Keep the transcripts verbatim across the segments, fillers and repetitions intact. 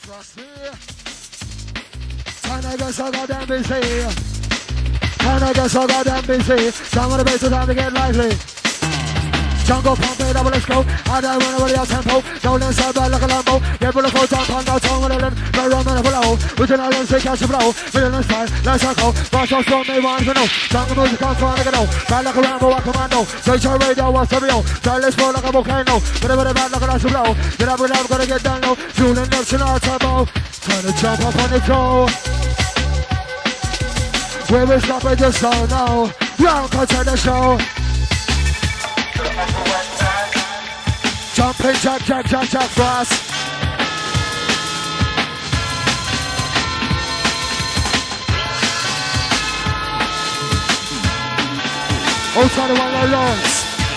Trust me. Time I get so goddamn busy. Time I get so goddamn busy. Time on the bass, time to get lively. Jungle pump it, double let's go. I don't run over your tempo. Don't let side back like a Lambo. Get full of four jump on the tongue with a limb. No run on a below. We can all say catch a blow. Middle and style, let's go. Boss us from me, one to know. Jungle music comes from the go. Bad like a Rambo, a commando. Search your radio, what's the real? Style let's go like a volcano. Whatever the bad like a lash of blow. Get up, get up, gotta get down low. Julian Nelson, our turbo. Trying to jump up on the toe. Where we stop it just so now. Round culture the show. Jumping jack, jack, jack, jack fast. Outside the one that runs.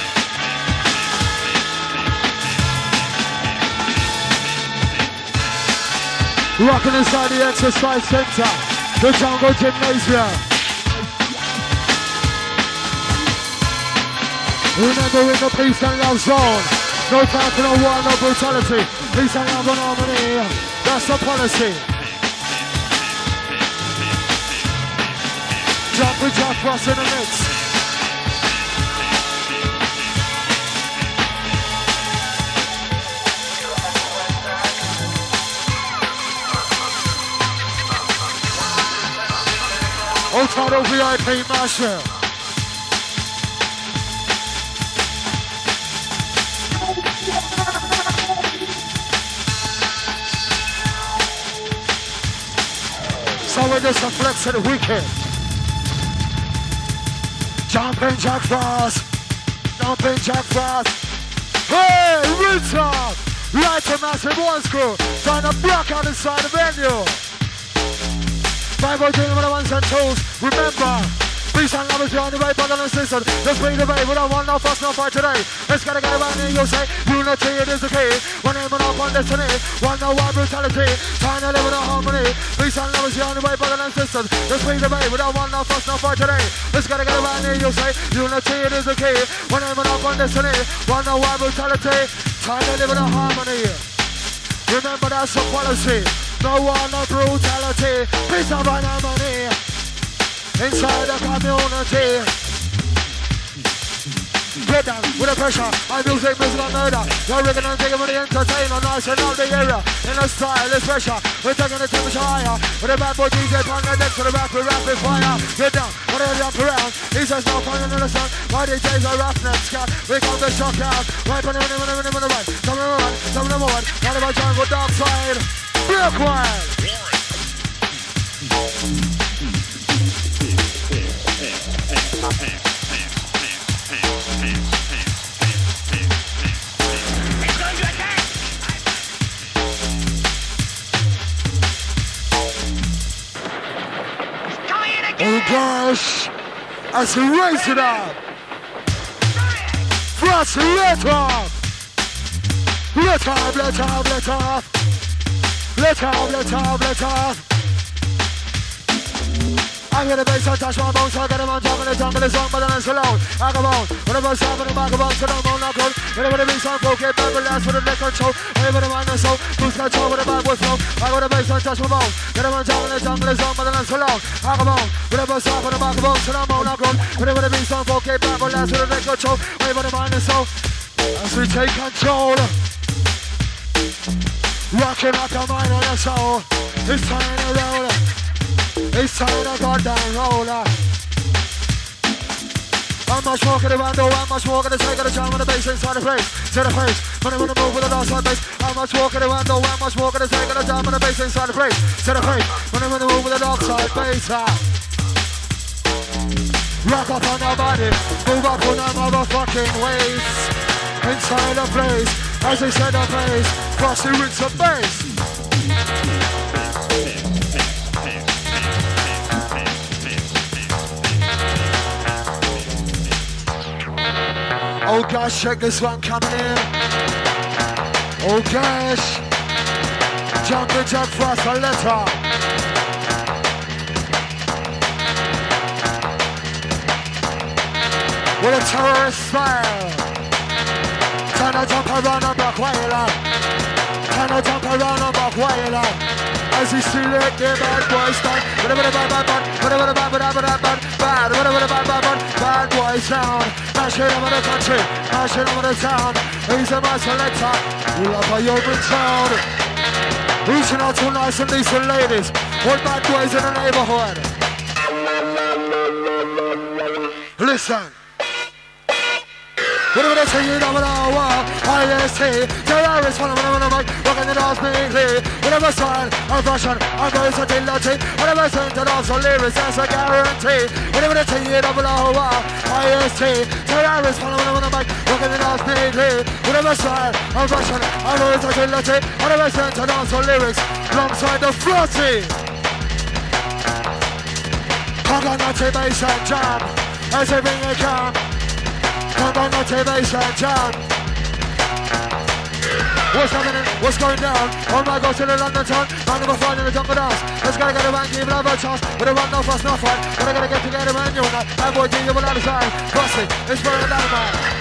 Rocking inside the exercise center, the Jungle Gymnasium. Remember in the peace and love zone. No time for no war, no brutality. Peace and love and harmony. That's the policy. Jump with Jack Frost in the mix. Otado V I P Marshall. So we're just a flex of the weekend. Jumping Jack Frost. Jumping Jack Frost. Hey, Rita! Right to massive one screw. Trying to block out inside the venue. Five oh two number ones and twos. Remember, peace and love is behind the way, brother and sister. Let's bring the way. We don't want no fuss, no fight today. Let's get a guy around here, you say. Unity, it is the key. One aim and up on destiny. One no one brutality. Trying to live in a harmony. Peace and love is behind the way, brother and sister. Let's bring the way. We don't want no fuss, no fight today. Let's get a guy around here, you say. Unity, it is the key. One aim and up on destiny. One no one brutality. Trying to live in a harmony. Remember that's the policy. No war, no brutality. Peace and harmony. Inside the community. Get down with the pressure. My music, music and murder. You're rigging and digging with the entertainer. Nice and out the area. In the style, it's pressure. We're taking the temperature higher. With the bad boy D J on the deck for the rapid, rapid fire. Get down, whatever you up around. He says no fun in the sun. My D Js are roughnecks, cat. We come to shock out. Right on the money, money, money, money, right. Some of them right, some of them right. Not about jungle, dark side. Real quiet. Oh gosh, as we raise it up, Frost, let off, let off, let off, let off, let off, let off, let off. I hear the bass, I touch my bones, I get them on top of the jungle, it's on, but then it's alone. I go on, whenever it's happening, I go on, so don't not good. Whenever the bass on folk, get back, relax with the neck control. Whenever the mind and soul, lose control with the back with flow. I go the bass, I touch my bones, get them on top of the jungle, it's on, but then it's alone. I go on, whenever it's happening, I go on, so don't not good. Whenever the bass on folk, get back, relax with the neck control. Whenever the mind and soul, as we take control. Rocking out the mind and the soul, it's time to roll. It's time to go down roller. I'm much more gonna handle, I'm much more gonna take the jam on the bass inside the place. To the face, when I'm gonna move with the dance on bass. I'm much more gonna handle, I'm much more gonna take the jam on the bass inside the place. To the face, when I'm gonna move with the dark side bass. Rock up on your body, move up on your motherfucking waist. Inside the place, as they said the place, cross the roots of bass. Oh gosh, check this one coming in. Oh gosh. Jumping Jack Frost, a letter. With a terrorist smile. Trying to jump around a block while Turn to jump around and back while on. As we select the bad boy stand. Whatever the bad bad bad, whatever the bad bad bad bad bad, whatever the bad bad bad bad boy sound. Mash it over the country, mash it over the town. He's a my selector. We love our urban sound. Reaching out to nice and decent ladies. What bad boys in the neighborhood? Listen. Whatever they say, you don't know what I S T, terrorists, one of them on the mic, walking the dance neatly. Whatever style, or fashion, or versatility, whatever sent to dance or lyrics, that's a guarantee. Whatever they say, you don't know what I S T, terrorists, one of them on the mic, walking the dance neatly. Whatever style, or fashion, or versatility, whatever sent to dance or lyrics, alongside the Frosty. Come on, not bass and jam, as they bring it come. Come on, not bass and jam. What's happening? What's going down? Oh my God, to the London town. Man number five in the jungle dance. Let's gotta get a man, give love a chance. With a run, no fuss, no fight. Gotta gotta get together, man. You know, that boy, G, you will understand. Crossing, it's for a man.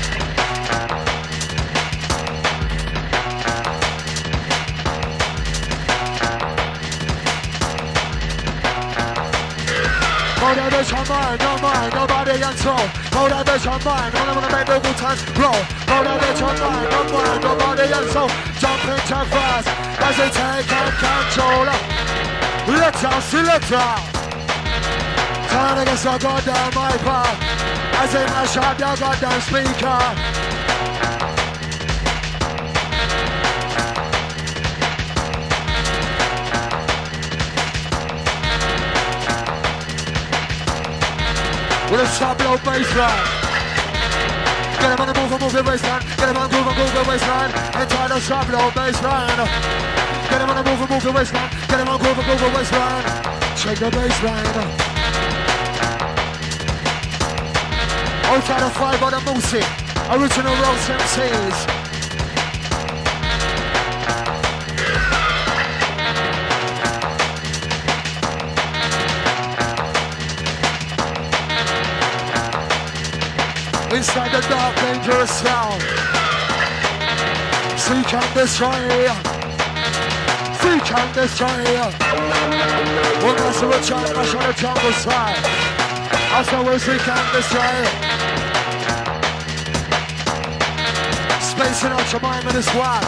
Hold that bitch on mine, don't mind, nobody and soul. Hold that bitch on mine, only wanna make the Wu-Tang roll. Hold that bitch on mine, don't mind, nobody and soul. Jumping too fast, as they take on control. Let's out, select out. Turn against the goddamn my part, as they mash up their goddamn speaker. With a sharp low baseline. Get him on the move and move your waistline. Get him on the move and move your waistline. And try the sharp low baseline. Get him on the move and move your waistline. Get him on the move and move your waistline. Check the baseline. Outside the five by the Moosey. Original Rose M Cs. Inside the dark, dangerous sound. Seek and destroy. Seek and destroy. One glass of a child, mash on the jungle side. As always, seek and destroy. Spacing out your mind with this one.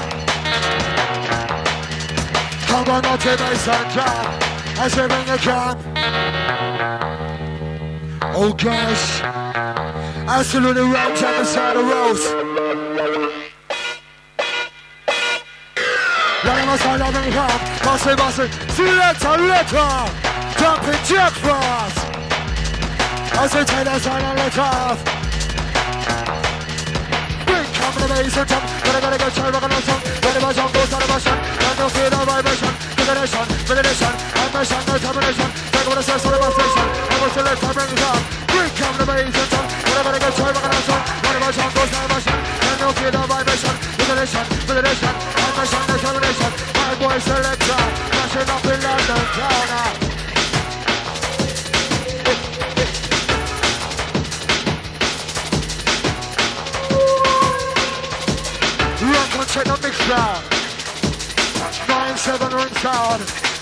Come on, not your bass and drum. As we bring a drum. Oh gosh. Absolutely right on the side of Rose. Let us all have a come. Bossy, bossy. Selector, letter. Jumping jack frost. As we take us on and let off. Bring come the bass and jump. Gotta gotta go try rock on the song. When the jump goes out of motion. And no feel the vibration. Divination, validation. Ambition, determination. Take over the sense of the station. And we'll select our bring it up. Bring come the bass and jump. Whatever they go try, we're gonna song. Whatever song goes down, motion. And no feel the vibration. Divination, validation. Ambition, determination. My boy selector. Crashing up in London town. Rock and check the mix down. nine seven ring sound.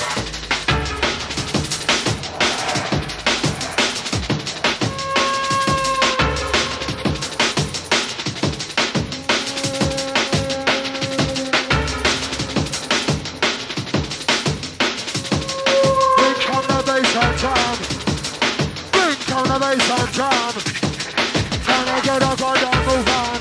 Bass and drum. Time to get up on and move on.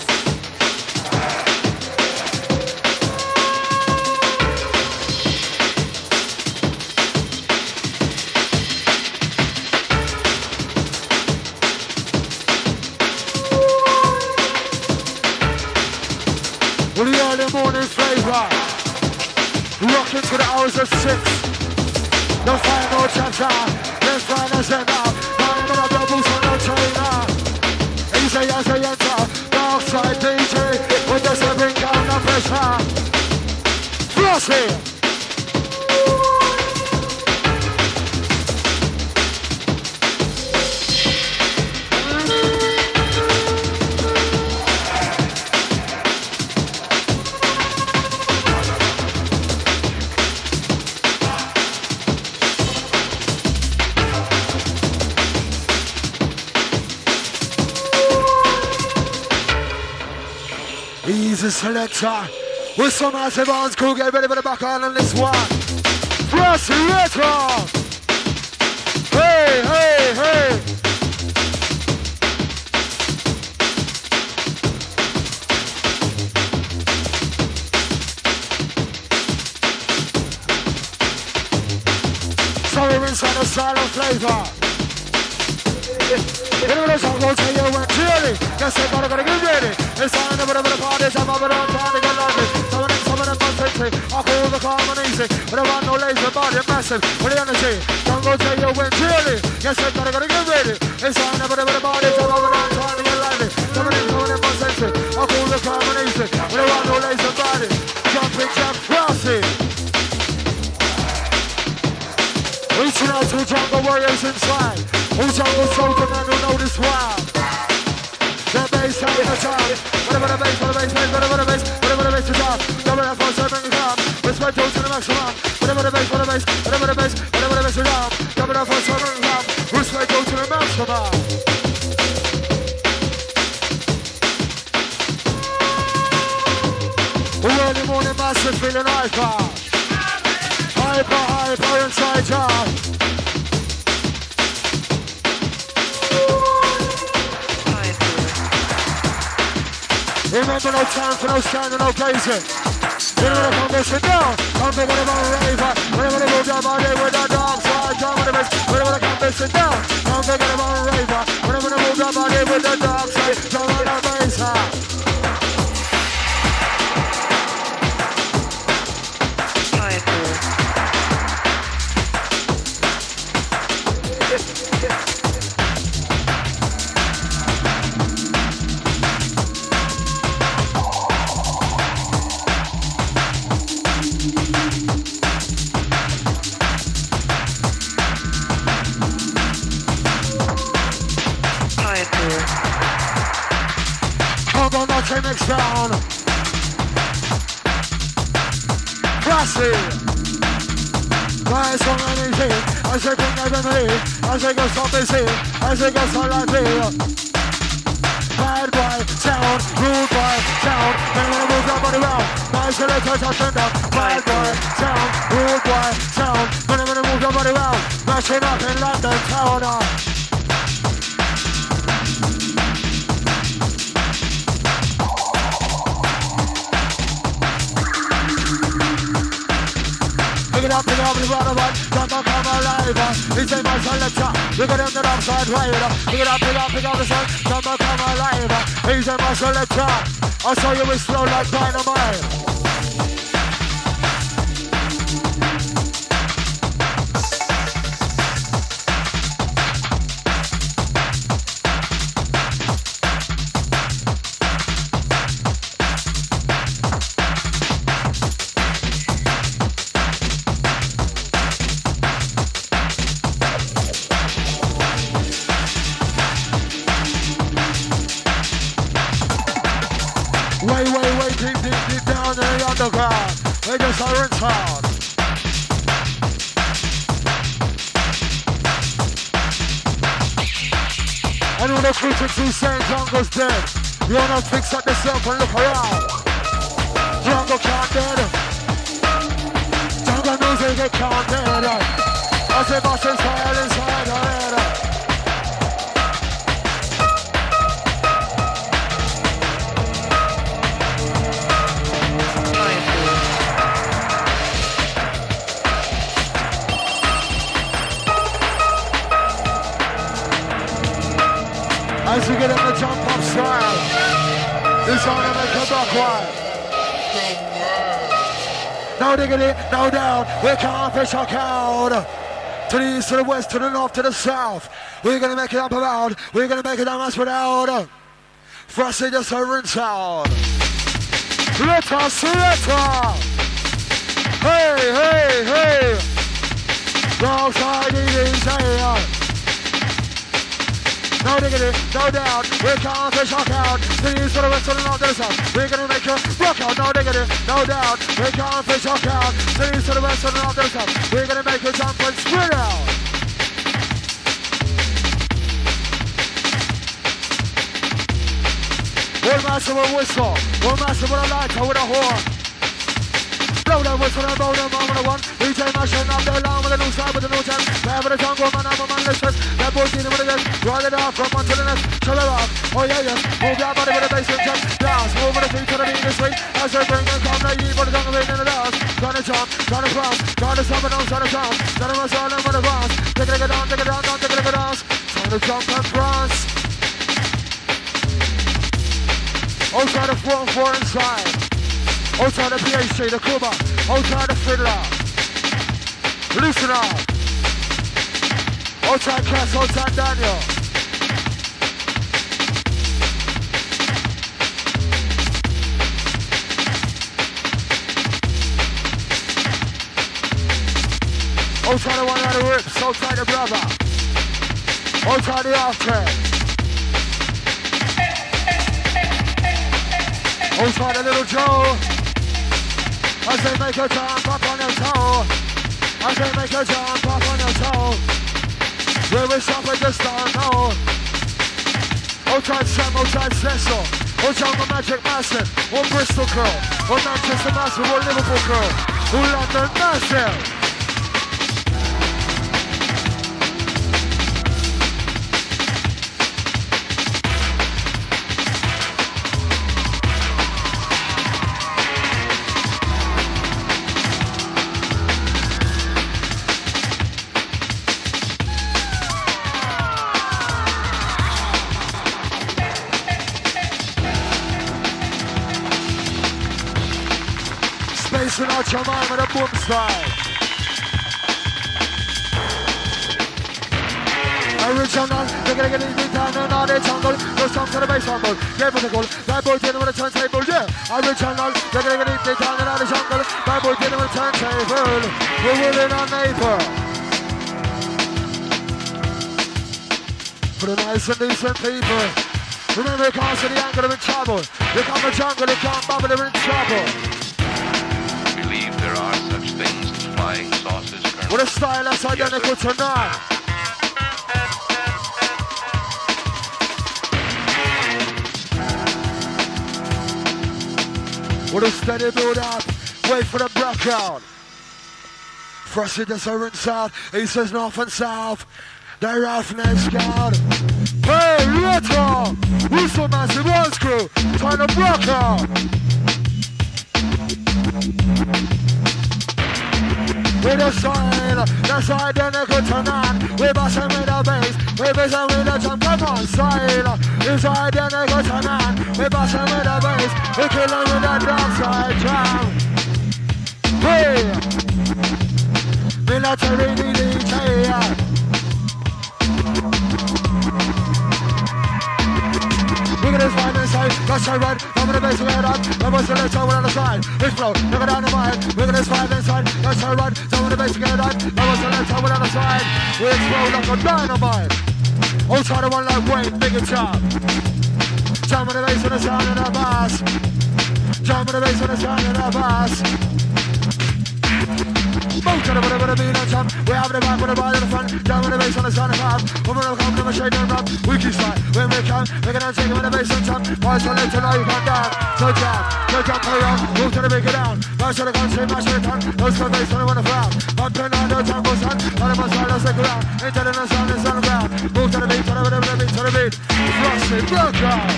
With the early morning flavor. Rocking to the hours of six. The final chapter. Let's find us now. Easy as I enter, dark side D J, with the seven down the pressure. Frosty! the selector. With some massive hands, crew, get ready for the back on this one. Frosty Retro. Hey, hey, hey. Sorry, inside the silent flavor. You know the song will tell you when clearly. Yes, I gotta gotta get ready. It's time to put up the parties. I'm up and on time to get lovely. Some of them, some of them must say, I'll call the calm and easy. But I want no laser body massive. What do you energy? Song will tell you when clearly. Yes, I gotta gotta get ready. It's time to put up the parties. I'm up and on time to get lovely. Some of them, some of them must say, I'll call the calm and easy. But I want no laser body. Jumping, jump, crossing. Reaching out to jungle warriors inside. Who jungle soldier man who know this wild. The bass out in the top. Whatever the bass, whatever the bass, whatever the bass, whatever the bass is up. Double F for seven and come. Respect to the maximum. Whatever the bass, whatever the bass, whatever the bass, whatever the bass is up. Double F for seven and come. Respect to the maximum. Early morning massive feeling hyper. Hyper, hyper inside jar. Remember no time for no standing, no gazing. You know the condition down. I'm big on the raver. Whenever they move down my day with the dark side, down with the best. Whenever the condition down. I'm big on the raver. Whenever they move down my day with the dark side, down with the bass. Mix down. Classy. Nice on anything. I say go never me. I say go so busy. I say go so lively. Bad boy, sound, rude boy, sound. Then when I move that body round, my selectors are turned up. Bad boy, sound, rude boy, sound. When I move that body round, mashing up in London town. Pick it up, pick it up, pick it up, come on, come alive. It's a my selector, look at them, the upside right. Pick it up, pick it up, pick up the sun, come on, come alive. It's a my selector, I'll show you it's slow like dynamite. Way, way, way deep, deep, deep down in the underground. They just are in town. And all the critics saying Jungle's dead. You wanna fix up yourself and look around. Jungle can't dead. Jungle music it can't dead. I say boss inside, inside her head. As we get in the jump up style, it's on to make a backward. No diggity, no doubt, we can't fish our crowd. To the east, to the west, to the north, to the south. We're gonna make it up about, we're gonna make it down as without. For us, it just a rinse out. Let us, let us. Hey, hey, hey. Go side, easy, say. No diggity, no doubt, we can't fish our count. To the east, to the west, to the north, to the south. We're gonna make a rock out, no diggity, no doubt. We can't fish our count. To the east, to the west, to the north, to the south. We're gonna make a jump and split out. All my massive with a whistle. One massive with a lighter with a horn. Blow that whistle and blow them on with a one. D J mashing up their line with a new side with a new time. There with a jungle man, I'm a man, let's just. That boy's dealing with a gun. Ride it off from one to the next. Shut it off. Oh yeah, yeah. Move your body with a bass and jump. Blast. Move with a feet to the beat this way. As they bring and come, they eat for the jungle in the dance. Trying to jump, trying to cross. Trying to summon on, trying to jump. Trying to rush on them with a bounce. Take it, take it down, take it down, down, take it, take it down. Trying to jump and cross. Outside the four and four inside. Outside the P H C, the Cuba. Outside the fiddler. Listen up. Outside Cass, outside Daniel. Outside the one out of rips, outside the brother. Outside the after. Outside the little Joe. As they make a jump up on your toe. As they make a jump up on your toe. Where we stop at the start now. Outside Sam, outside Cecil. Outside the Magic Massive. One Bristol girl. One Manchester Massive. One Liverpool girl. One London Massive. Out your mind with a boom style. Original, they're gonna get it down and all the jungle. Go some to the bass rumble. Get with the goal. That boy did it with a turntable, yeah. Original, they're gonna get it down and all the jungle. That boy did it with a turntable. We're winning our neighbor. For the nice and decent people. Remember, you can't see the angle, they're in trouble. They come the jungle, they can't bubble, they're in trouble. There are such things as flying saucers, Colonel. What a style that's identical yes, tonight. What a steady build up. Wait for the breakout. Frosty does her inside. He says north and south. They're off next scout. Hey, Little! Whistle Massive Ones crew. Time to break out. With a style that's identical tonight. We're bustin' with the bass, we're bustin' with the jump. Come on, style is identical tonight. We're bustin' with the bass, we're killin' with the dark side jam. Hey, military D J. Look at this right inside, that's so red. Come the bass, we head up. That was the left side, we're on the side. It's flow, look at down the mind. Look at this right inside, that's so red. Some of the bass, we head up. That was the left side, we're on the side. We explode like a dynamite. Outside the one like Wayne, big and sharp. Jump with the bass and the sound of the bass. Jump with the bass and the sound of the bass. Both of them with a bit of beat and jump. We have the back with the bar in the front. Down with the bass on the sound of half. Woman will come to my shade and rub. We can start when we come. We're gonna take it with the bass and jump. Boys on it to know you can dance. So jump, so jump around. Move to the big down. Mash to the country, mash to the tongue. Those for bass on the one of round. Up and down the jungle sun. All of my side, let's take it around. Into the sun is on the ground. Move to the beat, to the beat, to the beat, to the beat. Frosty, block out.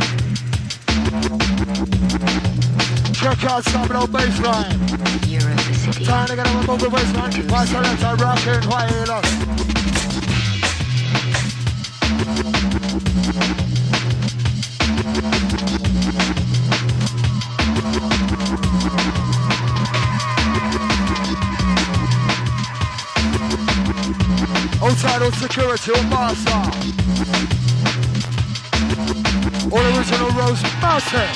Check out some low bassline. Time to get on the move bassline. Why so let's rock and while up. Outside of security or master. All original Rose Master.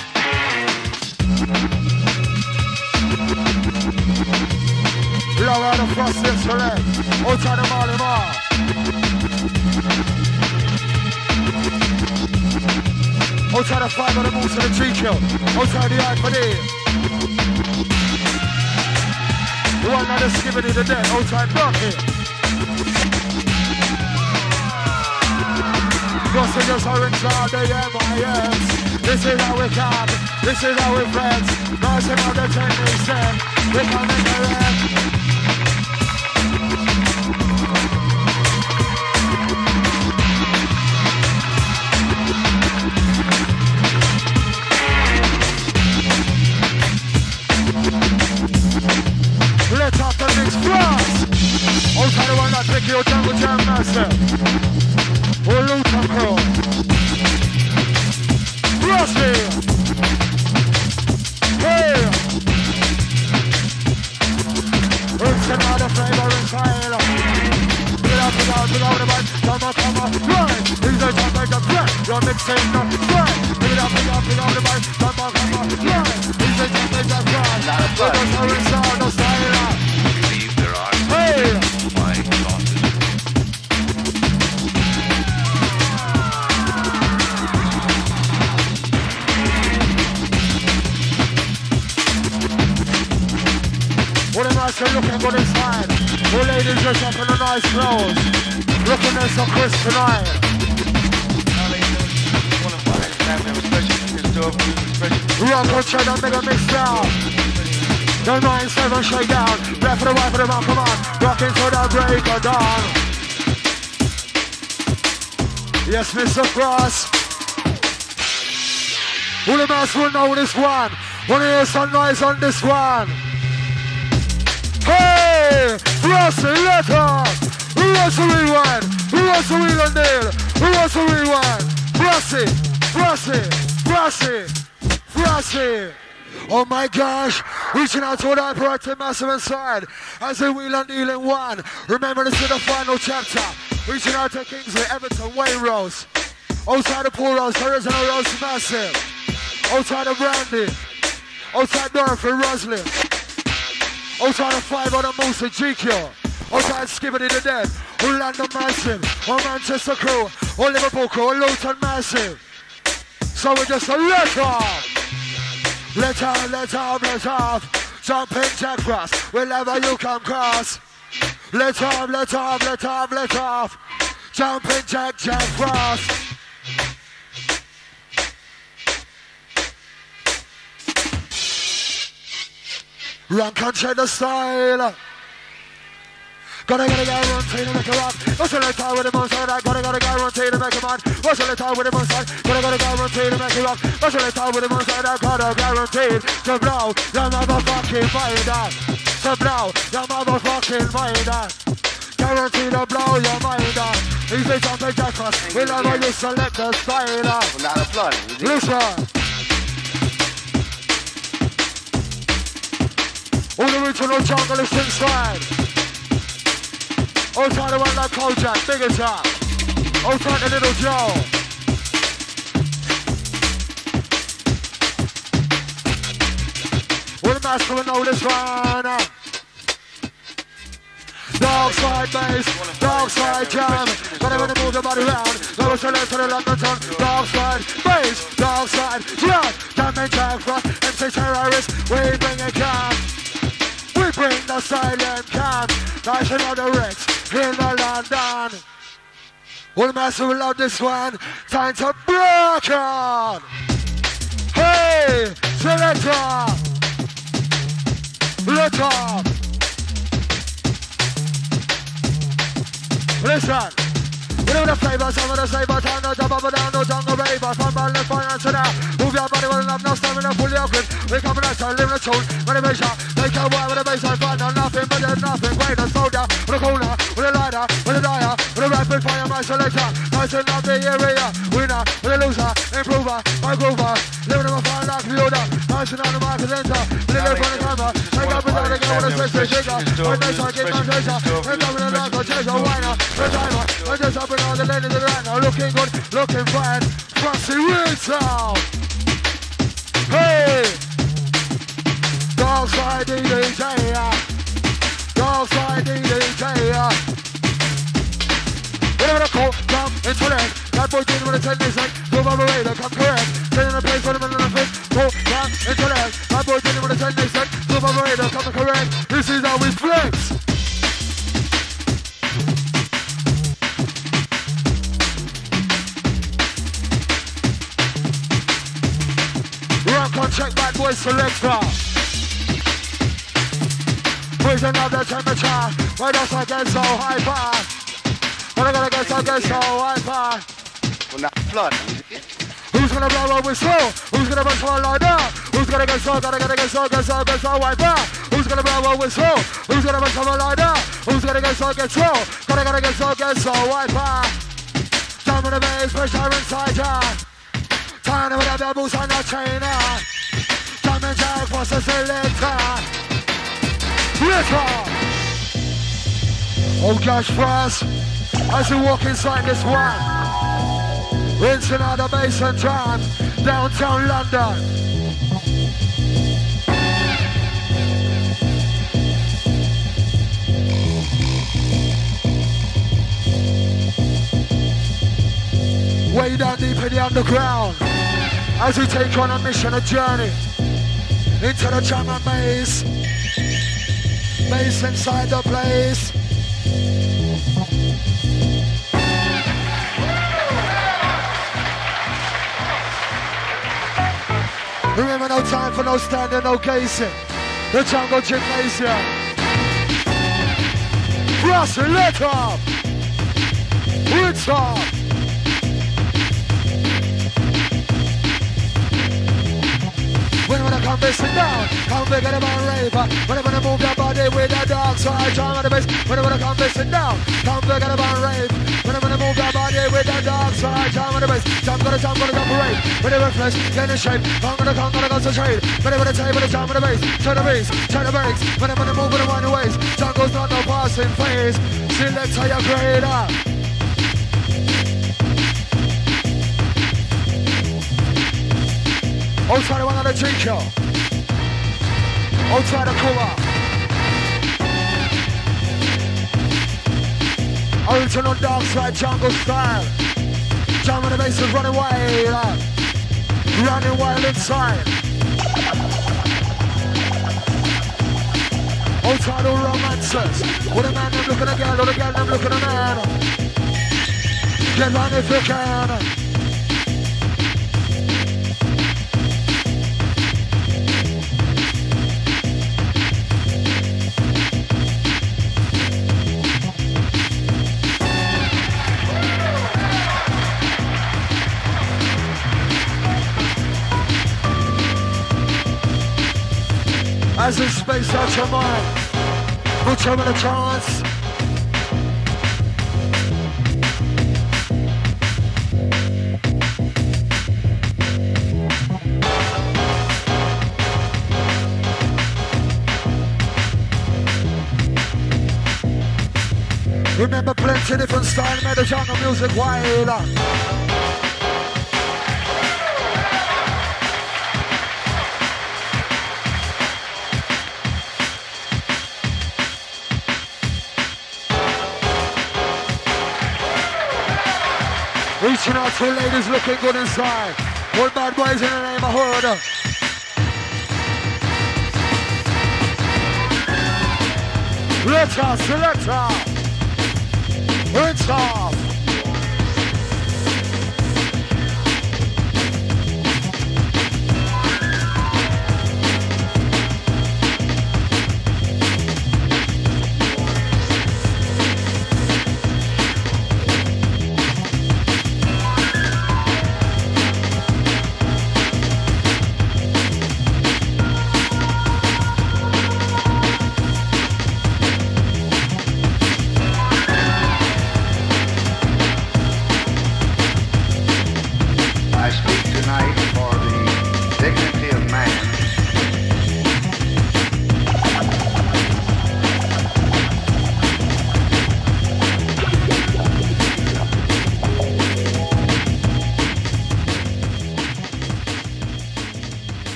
Blow out the Frosty and select. Outside the Marley Mar. Outside the five of the moves and the G-Kill. Outside the I P D. The one that is giving you the dead. Outside block here. Crossing us are inside the M I S. This is how we come, this is how we friends. Rising on the techniques then, we come in the red. Let's have the mix blast. Also the one that take your jungle jam master. Or Luton Crow. Frosty. Hey. It's another flavor in style. Get up, get out, get out the mic. Come on, come on, right. He's a jump like a threat. You're mixing the right. Get up, get out, get out the mic. Come on, come on, right. He's a jump like a threat. Not a flood. There's no sound, no style. Believe there are Hey. flying saucers. What am I saying? Looking good inside. All ladies dress up in a nice clothes. Looking at some Chris tonight. Rock on trade and make a mix down. The nine seven shake down. Left for the right for the man, come on. Rocking to the break of dawn. Yes, Mister Frost. All the mass will know this one. Wanna hear some noise on this one? Hey! Frosty, let up! Who wants to rewind? Who wants to wheel and deal? Who wants to rewind? Frosty, Frosty, Frosty, Frosty. Oh my gosh, reaching out to the hyperactive massive inside as they wheel and deal in one. Remember, this is the final chapter. Reaching out to Kingsley, Everton, Wayne Rose. Outside the Pool Rose, Horizontal Rose Massive. Outside of Brandy. Outside Dorothy, Roslyn. Outside of five on the Moose and G Q. Outside Skibbity the Dead. Orlando Massive. Or Manchester Crew. Or Liverpool Crew. Or Luton Massive. So we just a let off. Let off, let off, let off. Jumping Jack Frost. Wherever you come cross. Let off, let off, let off, let off. Jumping Jack, Jack Frost. Run country the style. Gotta gotta guarantee to make a rock. What's the time with the moon side? Gotta gotta guarantee to make a man. What's the time with the moon side? Gotta gotta guarantee to make a rock. What's the time with the moon side? Gotta guarantee to blow your motherfucking mind out. To blow your motherfucking mind out. Guarantee to blow your mind out. Easy jumping jackpot. Whenever you select the style. Not a flood. Listen. All the original jungle is inside. Outside the one like Kojak, bigger top. Outside the little Joe. All the master will know this one. Dark side bass, dark side jam. Gotta wanna move your body round. Go select to the London town. Dark side bass, dark side jam. Can't make Jack Frost, M C terrorists. We bring it calm. We bring the silent calm. National the Rex in the London. All the master will love this one. Time to break on. Hey, selector. Let off. Listen. You know the flavor, some of the saber, turn the double down, no jungle raver. From ball left finance to now. Move your body with enough, no stamina, fully open. We come in and live in a tune, motivation. Take your way with a bass, I find out nothing, but there's nothing greater. Soldier, with a corner, with a lighter, with a dyer, with a rapid fire, my selector. Nice and not the area. Winner, with a loser, improver, my groover. Living in a fire like Yoda. Nice and on the market center. Living in the camera. Take up with the girl with a special shaker. My face, I get my treasure. And come in the dark, I chase a whiner. The timer, I just up all the ladies around now, looking good, looking fine. Frosty Rinsound. Hey! Dark side D J. Dark side D J. Whatever the call, come into that. That boy did with a ten days like, move on the radar, come correct. Stay in a place for the middle of the fist. Go, come into that. That boy did with a ten days like, move on the radar, come correct. This is how we flex. selector. Raising up the temperature. Right us I get so hyper. But I gotta get so, get so hyper. Well, now, flood. Who's gonna blow a whistle? Who's gonna bust one like that? Who's gonna get so, gotta, gotta get so, get so, get so hyper? Who's gonna blow a whistle? Who's gonna bust one like that? Who's gonna get so, get so, gotta, gotta get so, get so hyper? Down with the bass, pressure inside ya. Turn with the bubbles on the trainer. Jump and jack, what's the selector? Litter! Oh gosh, first, as we walk inside this one, into another bass and drum, downtown London. Way down deep in the underground, as we take on a mission, a journey into the drum and bass, bass inside the place. Remember, no time for no standing, no gazing. The jungle gymnasium. Russell, let up. It's up. When I come missing down, come big at about raver. When I wanna move your body with that dark side, drum on the bass. When I wanna come missing down, come big at about rave. When I wanna move your body with that dark side, drum on the bass. Jump, gonna jump, gonna jump parade. When I run flesh, get in shape. Come gonna come, gonna concentrate. When I wanna take, when I jump on the bass. Turn the bass, turn the brakes. When I wanna move, when I wind the ways. Jungle's not no passing phase. Select how you grade up. I'll try to one on the teacher. I'll try to cover. Original dark side jungle style. Jump on the bass is running wild. Running wild inside. I'll try to romances. With a man, I'm looking at a girl, or a girl, I'm looking at a man. Get on if you can. As in space out your mind, put you in a trance. Remember plenty different style, made the jungle music wild. Reaching out to ladies looking good inside. All bad boys in the neighborhood. Let's go, let's go. Rinse off.